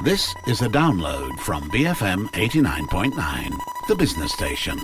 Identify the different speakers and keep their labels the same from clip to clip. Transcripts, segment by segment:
Speaker 1: This is a download from BFM 89.9, the business station.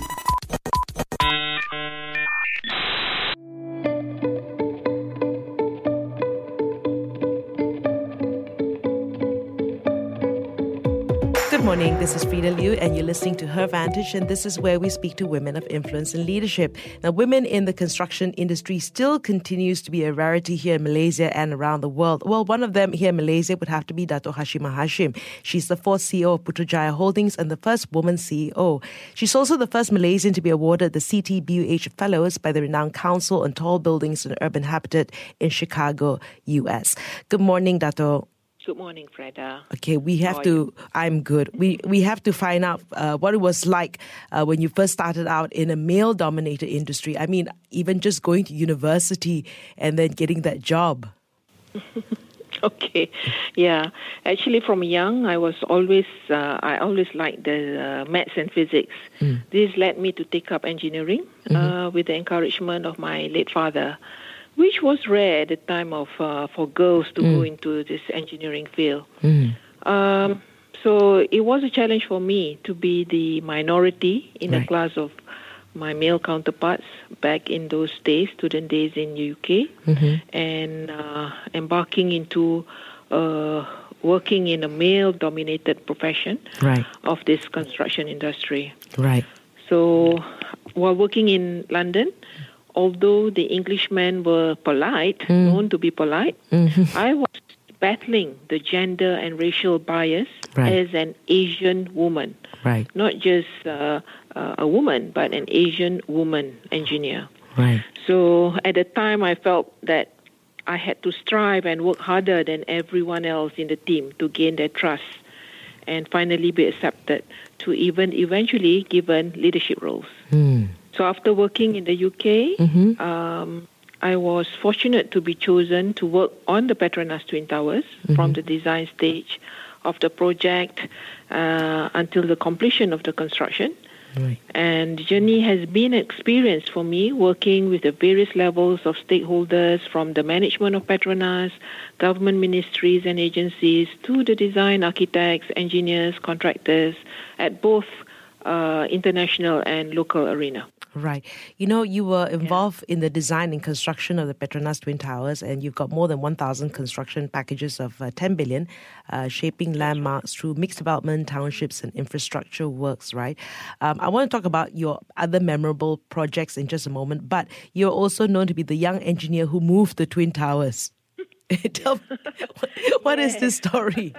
Speaker 2: Good morning, this is Frida Liu and you're listening to Her Vantage, and this is where we speak to women of influence and leadership. Now, women in the construction industry still continues to be a rarity here in Malaysia and around the world. Well, one of them here in Malaysia would have to be Dato' Hashimah Hashim. She's the fourth CEO of Putrajaya Holdings and the first woman CEO. She's also the first Malaysian to be awarded the CTBUH Fellows by the renowned Council on Tall Buildings and Urban Habitat in Chicago, US. Good morning, Dato'.
Speaker 3: Good morning, Freda.
Speaker 2: Okay, I'm good. We have to find out what it was like when you first started out in a male-dominated industry. I mean, even just going to university and then getting that job.
Speaker 3: Okay, yeah. Actually, from young, I always liked the maths and physics. This led me to take up engineering with the encouragement of my late father, which was rare at the time for girls to go into this engineering field. So it was a challenge for me to be the minority in a class of my male counterparts back in those days, student days in UK, and embarking into working in a male-dominated profession of this construction industry.
Speaker 2: Right.
Speaker 3: So while working in London, although the Englishmen were polite, known to be polite, I was battling the gender and racial bias as an Asian woman.
Speaker 2: Right.
Speaker 3: Not just a woman, but an Asian woman engineer.
Speaker 2: Right.
Speaker 3: So at the time, I felt that I had to strive and work harder than everyone else in the team to gain their trust and finally be accepted to even eventually given leadership roles. So after working in the UK, I was fortunate to be chosen to work on the Petronas Twin Towers from the design stage of the project until the completion of the construction. Right. And the journey has been an experience for me working with the various levels of stakeholders from the management of Petronas, government ministries and agencies to the design architects, engineers, contractors at both international and local arena.
Speaker 2: Right. You know, you were involved in the design and construction of the Petronas Twin Towers, and you've got more than 1,000 construction packages of 10 billion, shaping landmarks through mixed development, townships, and infrastructure works, right? I want to talk about your other memorable projects in just a moment, but you're also known to be the young engineer who moved the Twin Towers. Tell me, what is this story?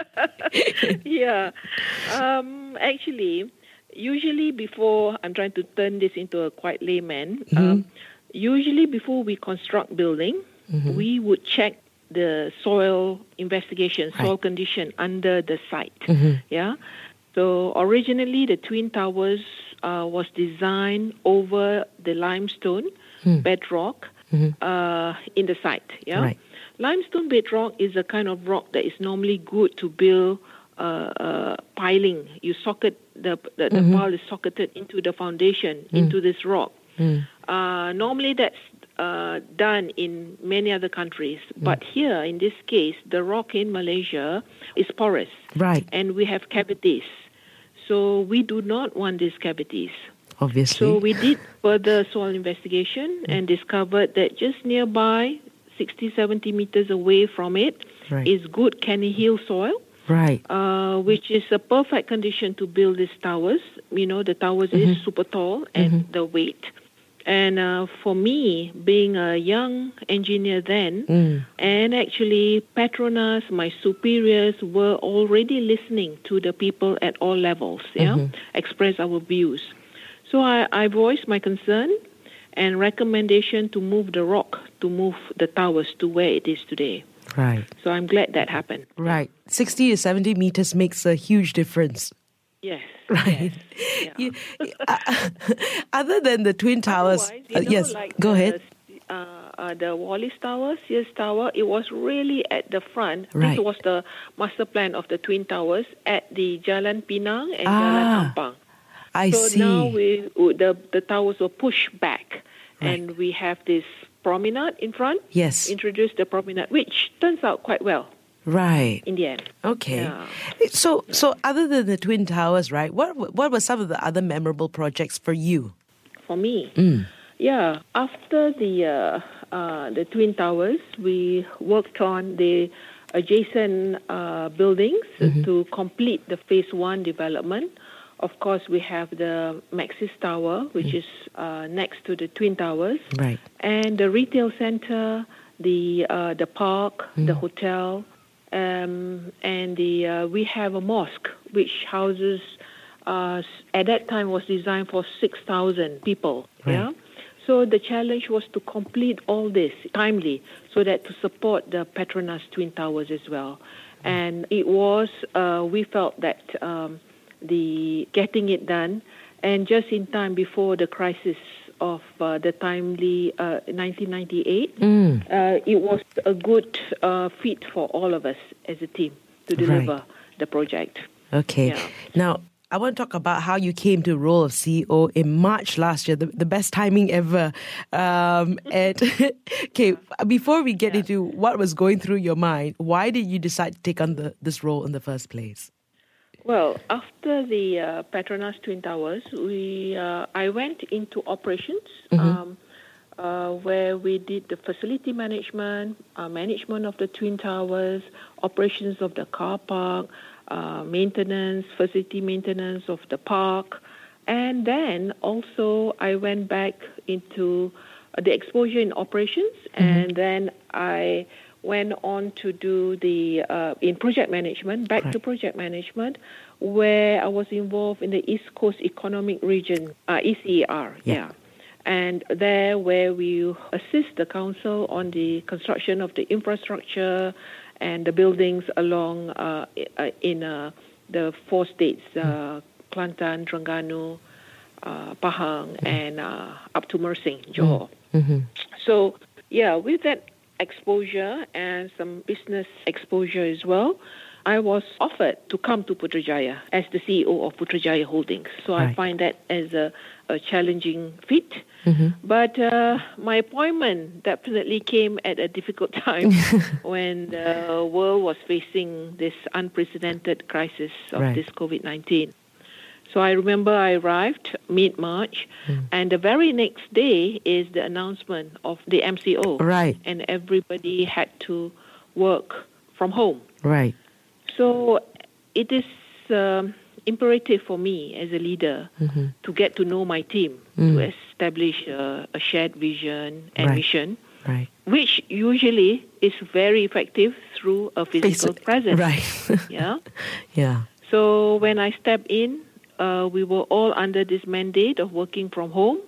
Speaker 3: Actually, usually before, I'm trying to turn this into a quite layman, usually before we construct building, we would check the soil investigation, soil condition under the site. So originally the Twin Towers was designed over the limestone bedrock in the site. Limestone bedrock is a kind of rock that is normally good to build piling. You socket the pile is socketed into the foundation, into this rock. Normally that's done in many other countries, but here in this case, the rock in Malaysia is porous, and we have cavities. So we do not want these cavities.
Speaker 2: Obviously.
Speaker 3: So we did further soil investigation and discovered that just nearby, 60, 70 meters away from it, is good Kenny Hill soil. Which is a perfect condition to build these towers. You know, the towers is super tall and the weight. And for me, being a young engineer then, and actually Petronas, my superiors, were already listening to the people at all levels, express our views. So I voiced my concern and recommendation to move the rock, to move the towers to where it is today.
Speaker 2: Right.
Speaker 3: So I'm glad that happened.
Speaker 2: Right. 60 to 70 meters makes a huge difference.
Speaker 3: Yes.
Speaker 2: Right.
Speaker 3: Yes.
Speaker 2: Other than the Twin Towers, go ahead.
Speaker 3: The Wallis Tower, Sears Tower, it was really at the front.
Speaker 2: Right.
Speaker 3: This was the master plan of the Twin Towers at the Jalan Pinang and Jalan Ampang.
Speaker 2: I see.
Speaker 3: So now the towers were pushed back, and we have this promenade in front.
Speaker 2: Yes.
Speaker 3: Introduced the promenade, which turns out quite well.
Speaker 2: Right.
Speaker 3: in the end.
Speaker 2: Okay.
Speaker 3: Yeah.
Speaker 2: So other than the Twin Towers, right, what were some of the other memorable projects for you?
Speaker 3: For me, yeah, after the Twin Towers, we worked on the adjacent buildings to complete the phase 1 development. Of course, we have the Maxis Tower, which is next to the Twin Towers,
Speaker 2: Right.
Speaker 3: and the retail center, the park, the hotel, and we have a mosque which houses. At that time was designed for 6,000 people.
Speaker 2: Right.
Speaker 3: Yeah. So the challenge was to complete all this timely, so that to support the Petronas Twin Towers as well. And it was we felt that the getting it done, and just in time before the crisis of the timely 1998, it was a good feat for all of us as a team to deliver the project.
Speaker 2: Okay.
Speaker 3: Yeah.
Speaker 2: Now, I want to talk about how you came to the role of CEO in March last year, the best timing ever. And okay, before we get into what was going through your mind, why did you decide to take on this role in the first place?
Speaker 3: Well, after the Petronas Twin Towers, I went into operations, where we did the facility management, management of the Twin Towers, operations of the car park, maintenance, facility maintenance of the park. And then also I went back into the exposure in operations, and then I went on to do the in project management, to project management, where I was involved in the East Coast Economic Region, ECER, and there where we assist the council on the construction of the infrastructure and the buildings along in the 4 states, Kelantan, Terengganu, Pahang, and up to Mersing, Johor. So, with that exposure and some business exposure as well, I was offered to come to Putrajaya as the CEO of Putrajaya Holdings. So I find that as a challenging feat. But my appointment definitely came at a difficult time when the world was facing this unprecedented crisis of this COVID-19. So I remember I arrived mid-March, and the very next day is the announcement of the MCO.
Speaker 2: Right.
Speaker 3: And everybody had to work from home.
Speaker 2: Right.
Speaker 3: So it is imperative for me as a leader to get to know my team, to establish a shared vision and mission, which usually is very effective through a physical presence.
Speaker 2: Yeah.
Speaker 3: So when I stepped in, we were all under this mandate of working from home.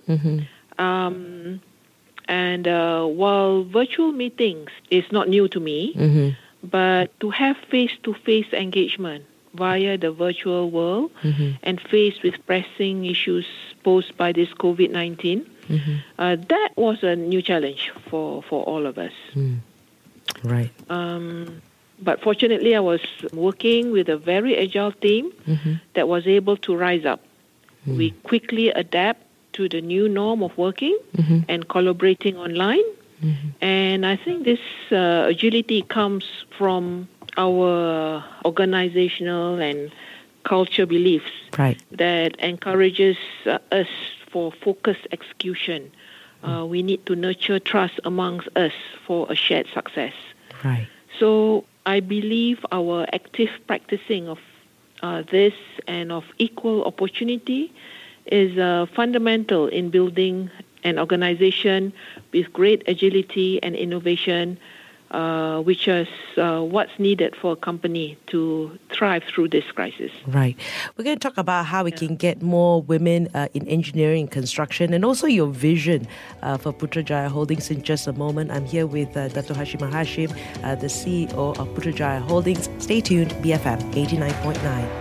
Speaker 3: And while virtual meetings is not new to me, but to have face-to-face engagement via the virtual world and faced with pressing issues posed by this COVID-19, that was a new challenge for all of us.
Speaker 2: Right.
Speaker 3: But fortunately, I was working with a very agile team that was able to rise up. We quickly adapt to the new norm of working and collaborating online. And I think this agility comes from our organizational and culture beliefs that encourages us for focused execution. We need to nurture trust amongst us for a shared success.
Speaker 2: Right.
Speaker 3: So I believe our active practicing of this and of equal opportunity is fundamental in building an organization with great agility and innovation, which is what's needed for a company to thrive through this crisis.
Speaker 2: Right. We're going to talk about how we can get more women in engineering and construction, and also your vision for Putrajaya Holdings in just a moment. I'm here with Dato' Hashimah Hashim, the CEO of Putrajaya Holdings. Stay tuned, BFM 89.9.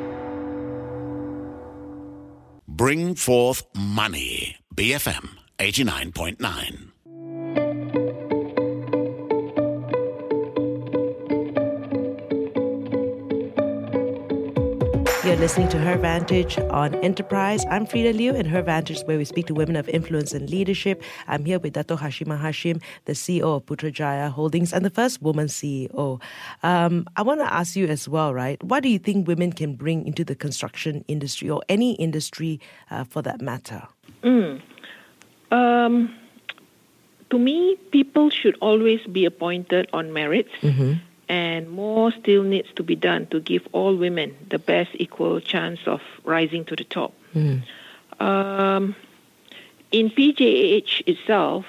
Speaker 1: Bring forth money. BFM 89.9.
Speaker 2: You're listening to Her Vantage on Enterprise. I'm Frida Liu, and Her Vantage is where we speak to women of influence and leadership. I'm here with Dato' Hashima Hashim, the CEO of Putrajaya Holdings and the first woman CEO. I want to ask you as well, right? What do you think women can bring into the construction industry or any industry for that matter?
Speaker 3: To me, people should always be appointed on merits. And more still needs to be done to give all women the best equal chance of rising to the top. In PJH itself,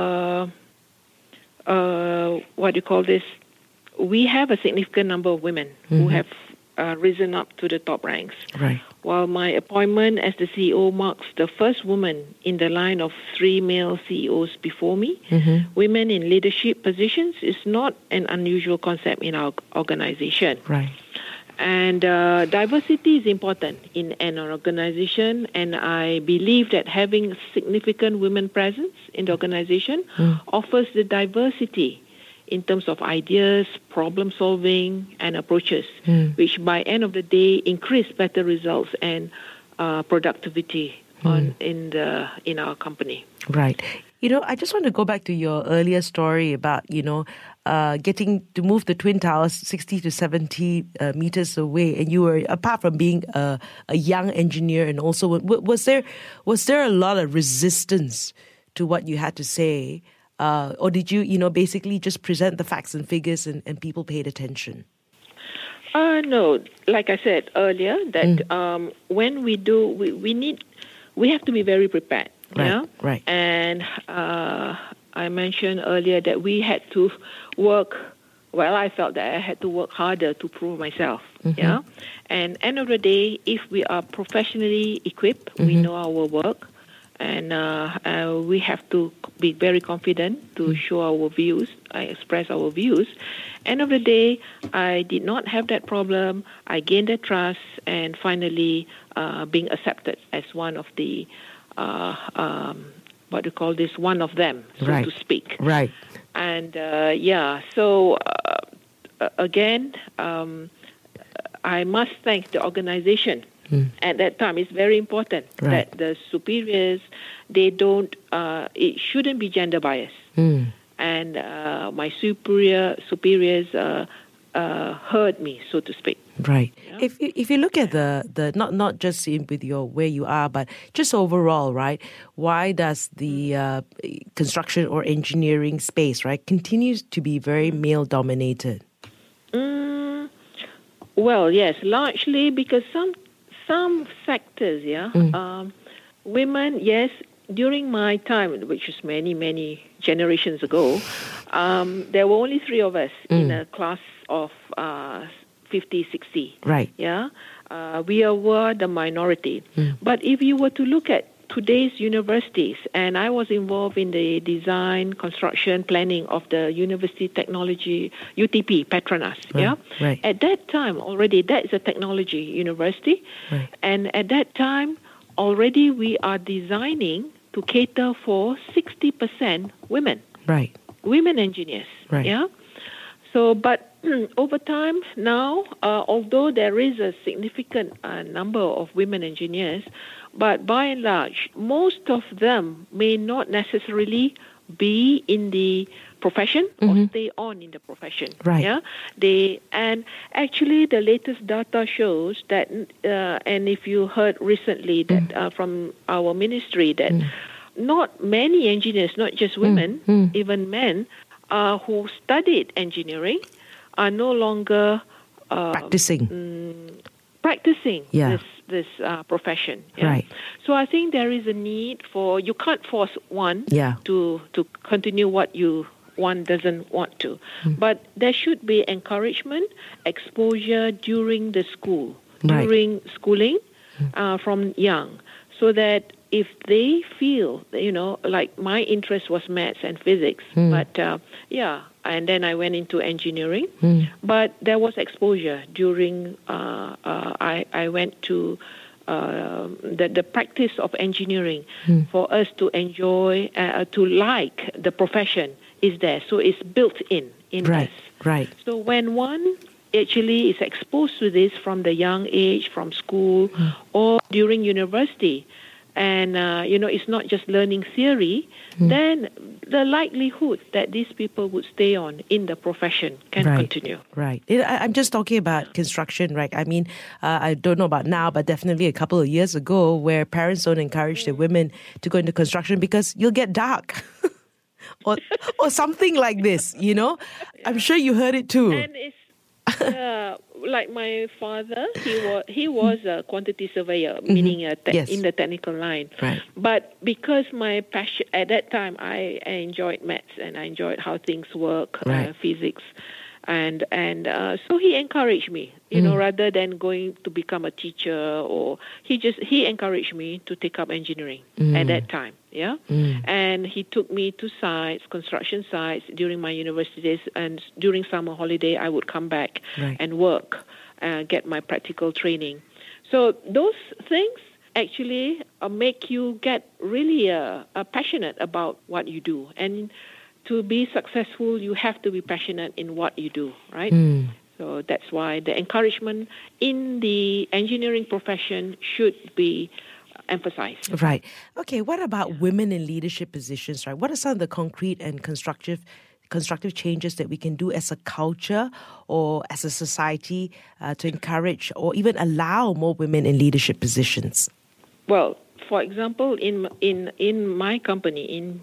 Speaker 3: we have a significant number of women who have risen up to the top ranks.
Speaker 2: Right.
Speaker 3: While my appointment as the CEO marks the first woman in the line of 3 male CEOs before me, women in leadership positions is not an unusual concept in our organization.
Speaker 2: Right.
Speaker 3: And diversity is important in an organization, and I believe that having significant women presence in the organization offers the diversity in terms of ideas, problem solving, and approaches, which by end of the day increase better results and productivity in our company.
Speaker 2: Right. I just want to go back to your earlier story about, getting to move the Twin Towers 60 to 70 meters away. And you were, apart from being a young engineer, and also, was there a lot of resistance to what you had to say? Or did you, basically just present the facts and figures and people paid attention?
Speaker 3: No, like I said earlier, that when we do, we have to be very prepared.
Speaker 2: Right,
Speaker 3: yeah?
Speaker 2: right.
Speaker 3: And I mentioned earlier that we had to work, I felt that I had to work harder to prove myself. Yeah. And end of the day, if we are professionally equipped, we know our work, and we have to be very confident to show our views, express our views. End of the day, I did not have that problem. I gained their trust, and finally being accepted as one of the, one of them, so
Speaker 2: right.
Speaker 3: to speak.
Speaker 2: Right.
Speaker 3: And so again, I must thank the organization. At that time, it's very important that the superiors, they don't, it shouldn't be gender biased. And my superiors heard me, so to speak.
Speaker 2: Right.
Speaker 3: Yeah.
Speaker 2: If you look at the not just with your where you are, but just overall, right? Why does the construction or engineering space, right, continues to be very male dominated?
Speaker 3: Well, yes, largely because some sectors, women, yes, during my time, which is many generations ago, there were only 3 of us in a class of 50, 60.
Speaker 2: Right.
Speaker 3: Yeah. We were the minority. But if you were to look at today's universities, and I was involved in the design, construction, planning of the University Technology, UTP, Petronas.
Speaker 2: Right. Right.
Speaker 3: At that time already, that is a technology university.
Speaker 2: Right.
Speaker 3: And at that time, already we are designing to cater for 60% women.
Speaker 2: Right.
Speaker 3: Women engineers.
Speaker 2: Right.
Speaker 3: Yeah. So, but over time now, although there is a significant number of women engineers, but by and large, most of them may not necessarily be in the profession or stay on in the profession.
Speaker 2: Right.
Speaker 3: Yeah. And actually, the latest data shows that, and if you heard recently that from our ministry, that not many engineers, not just women, even men, who studied engineering, are no longer practicing this profession. Yeah?
Speaker 2: Right.
Speaker 3: So I think there is a need for, you can't force one to continue what one doesn't want to. But there should be encouragement, exposure during the during schooling from young, so that if they feel, like my interest was maths and physics, but and then I went into engineering, but there was exposure during, I went to the practice of engineering for us to enjoy, to like the profession is there. So it's built in us.
Speaker 2: Right.
Speaker 3: So when one actually is exposed to this from the young age, from school or during university, and it's not just learning theory, then the likelihood that these people would stay on in the profession can continue.
Speaker 2: Right. I'm just talking about construction, right? I mean, I don't know about now, but definitely a couple of years ago, where parents don't encourage their women to go into construction because you'll get dark. or something like this, I'm sure you heard it too.
Speaker 3: And it's like my father, he was a quantity surveyor, meaning in the technical line.
Speaker 2: Right.
Speaker 3: But because my passion at that time, I enjoyed maths and I enjoyed how things work, physics, and so he encouraged me, rather than going to become a teacher, or he encouraged me to take up engineering at that time. Yeah, and he took me to construction sites during my university days, and during summer holiday, I would come back and work, get my practical training. So those things actually make you get really passionate about what you do, and to be successful, you have to be passionate in what you do, right? So that's why the encouragement in the engineering profession should be emphasized.
Speaker 2: Right. Okay, what about women in leadership positions, right? What are some of the concrete and constructive changes that we can do as a culture or as a society to encourage or even allow more women in leadership positions?
Speaker 3: Well, for example, in my company, in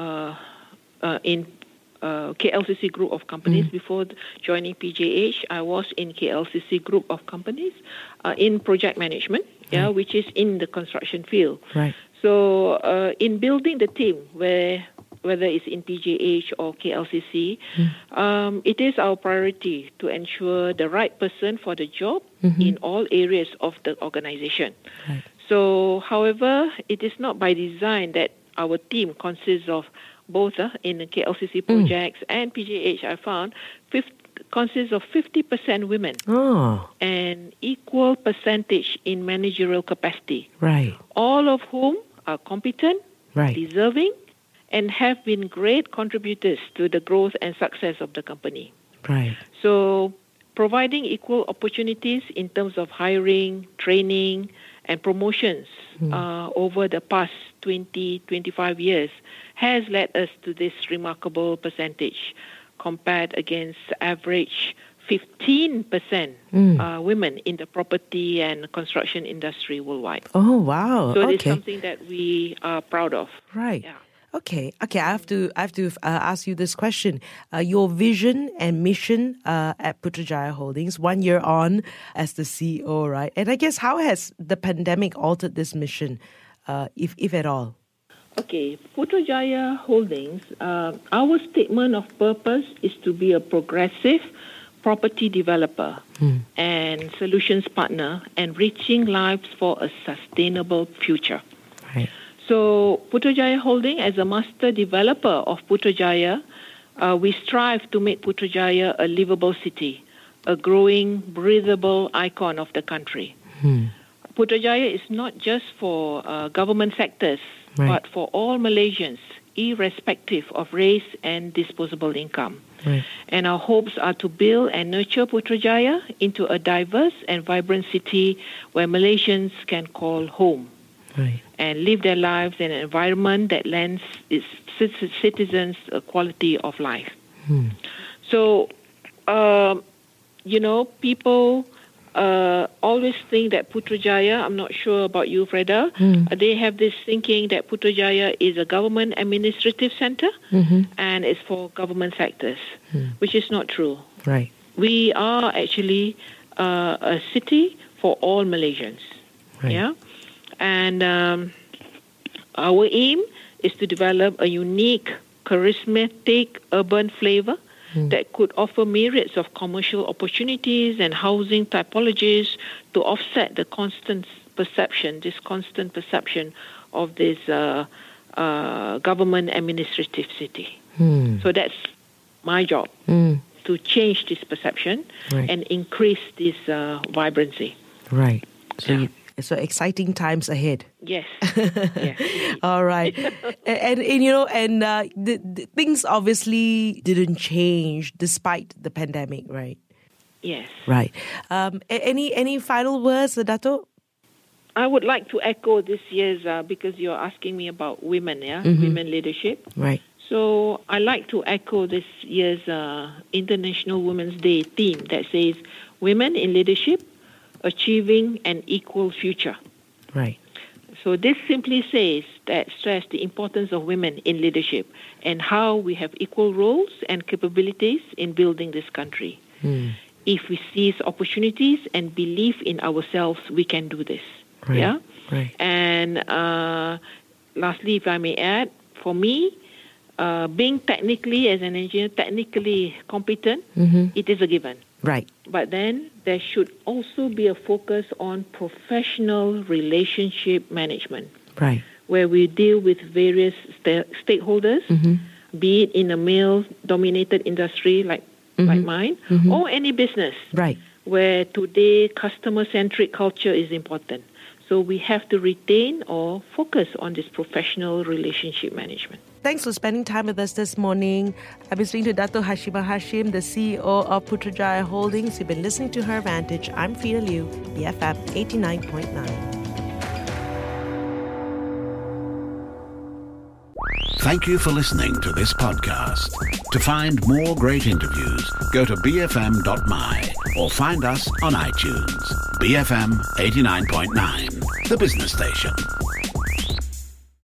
Speaker 3: KLCC group of companies, before joining PJH, I was in KLCC group of companies in project management, which is in the construction field.
Speaker 2: Right.
Speaker 3: So in building the team, whether it's in PJH or KLCC, it is our priority to ensure the right person for the job in all areas of the organization.
Speaker 2: Right.
Speaker 3: So, however, it is not by design that our team consists of both in the KLCC projects and PJH, I found, consists of 50% women and equal percentage in managerial capacity.
Speaker 2: Right.
Speaker 3: All of whom are competent, deserving, and have been great contributors to the growth and success of the company.
Speaker 2: Right.
Speaker 3: So, providing equal opportunities in terms of hiring, training, and promotions over the past 20-25 years has led us to this remarkable percentage compared against average 15% women in the property and construction industry worldwide.
Speaker 2: Oh, wow.
Speaker 3: So it's something that we are proud of.
Speaker 2: Right.
Speaker 3: Yeah.
Speaker 2: Okay. I have to ask you this question. Your vision and mission at Putrajaya Holdings, 1 year on as the CEO, right? And I guess how has the pandemic altered this mission, if at all?
Speaker 3: Okay, Putrajaya Holdings, our statement of purpose is to be a progressive property developer and solutions partner, enriching lives for a sustainable future.
Speaker 2: Right.
Speaker 3: So Putrajaya Holding, as a master developer of Putrajaya, we strive to make Putrajaya a livable city, a growing, breathable icon of the country. Putrajaya is not just for government sectors, but for all Malaysians, irrespective of race and disposable income.
Speaker 2: Right.
Speaker 3: And our hopes are to build and nurture Putrajaya into a diverse and vibrant city where Malaysians can call home.
Speaker 2: Right.
Speaker 3: And live their lives in an environment that lends its citizens a quality of life. So, people always think that Putrajaya, I'm not sure about you, Freda, they have this thinking that Putrajaya is a government administrative center and it's for government sectors, which is not true.
Speaker 2: Right.
Speaker 3: We are actually a city for all Malaysians.
Speaker 2: Right.
Speaker 3: Yeah. And our aim is to develop a unique, charismatic urban flavor that could offer myriads of commercial opportunities and housing typologies to offset the constant perception of this government administrative city. So that's my job, to change this perception and increase this vibrancy.
Speaker 2: Right. So exciting times ahead.
Speaker 3: Yes. Yes.
Speaker 2: All right. And things obviously didn't change despite the pandemic, right?
Speaker 3: Yes.
Speaker 2: Right. Any final words, Dato'?
Speaker 3: I would like to echo this year's, because you're asking me about women, women leadership.
Speaker 2: Right.
Speaker 3: So I like to echo this year's International Women's Day theme that says, Women in Leadership, Achieving an Equal Future.
Speaker 2: Right.
Speaker 3: So this simply stress the importance of women in leadership and how we have equal roles and capabilities in building this country. If we seize opportunities and believe in ourselves, we can do this.
Speaker 2: Right.
Speaker 3: Yeah.
Speaker 2: Right.
Speaker 3: And lastly, if I may add, for me, being technically, as an engineer, technically competent, it is a given.
Speaker 2: Right.
Speaker 3: But then there should also be a focus on professional relationship management.
Speaker 2: Right.
Speaker 3: Where we deal with various stakeholders, be it in a male-dominated industry like mine, or any business.
Speaker 2: Right.
Speaker 3: Where today customer-centric culture is important. So we have to retain or focus on this professional relationship management.
Speaker 2: Thanks for spending time with us this morning. I've been speaking to Dato' Hashimah Hashim, the CEO of Putrajaya Holdings. You've been listening to Her Vantage. I'm Frida Liu, BFM 89.9.
Speaker 1: Thank you for listening to this podcast. To find more great interviews, go to bfm.my or find us on iTunes. BFM 89.9, the business station.